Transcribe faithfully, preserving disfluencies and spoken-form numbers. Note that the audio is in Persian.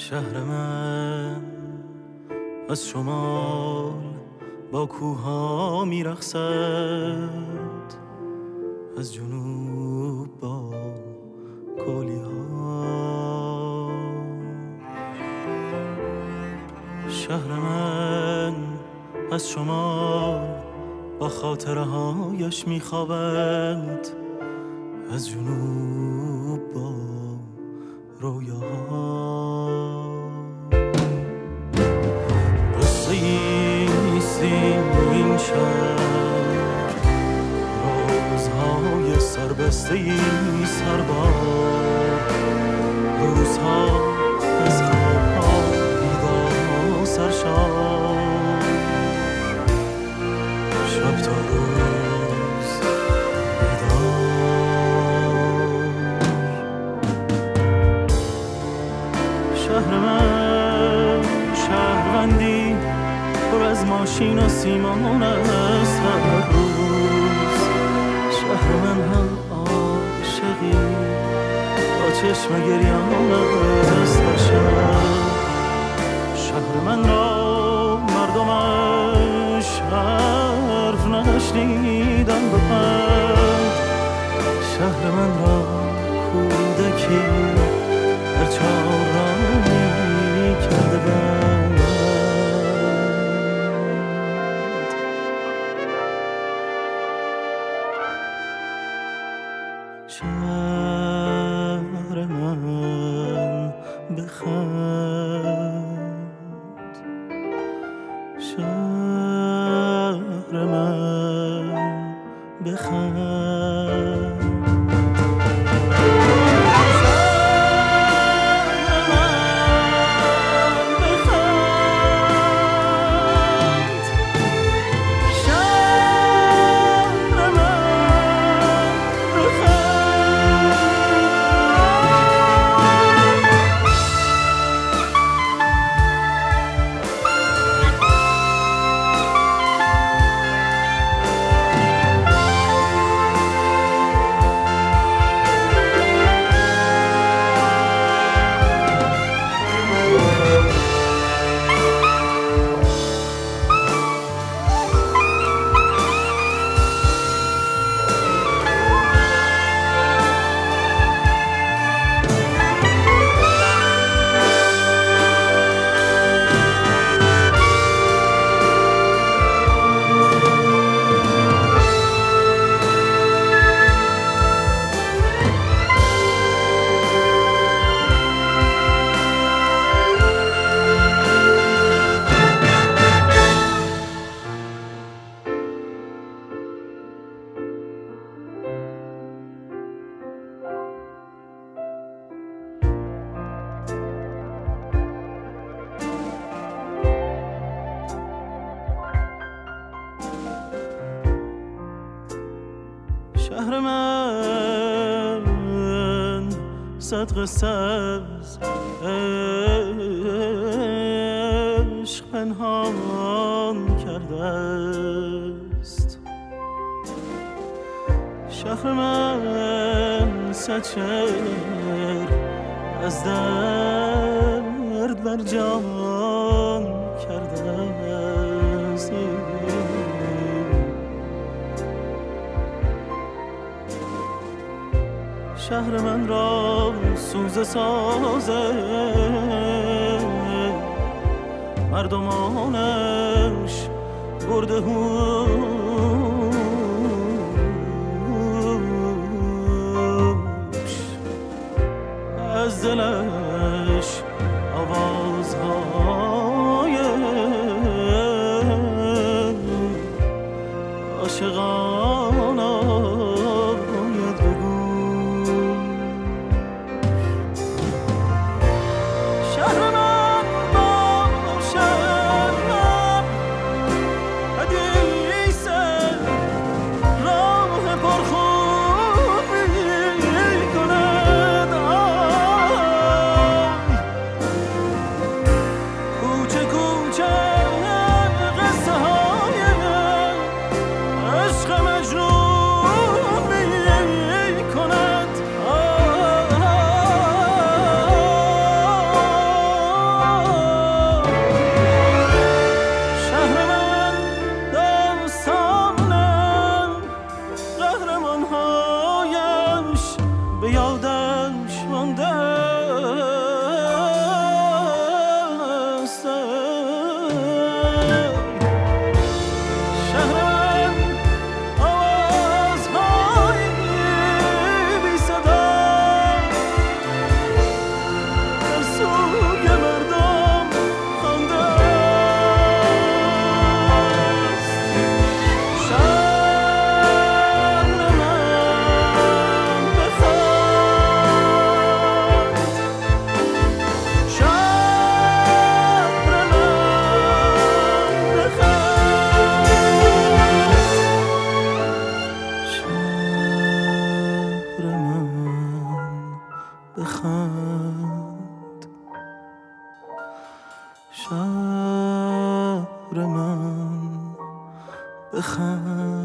شهر من از شمال با کوها میرقصد، از جنوب با کولی ها. شهر من از شمال با خاطره هایش میخوابد، از جنوب با رویاها. قصه ایستی این شهر، رازهای سربسته ای سربار، روزها از خوابها بیدار و سرشار، شب تا روز بیدار. شهر من شهروندی پر از ماشین و سیمان است هر روز. شهر من هم عاشقی با چشم گریان است هر شب. شهر من را مردمش حرف نشنیدن به پند، شهر من را کودکی در چهار راهی کرده بند. شهر من بخند، شهر من بخند. شهر من صد قصه از عشق پنهان کرده است. شهر من صد شعر از درد بر جان کرده است. شهر من را سوز سازه مردمانش برده هوش، از دلش آوازهای عاشقان آید بگو. عشق مجنون بخند.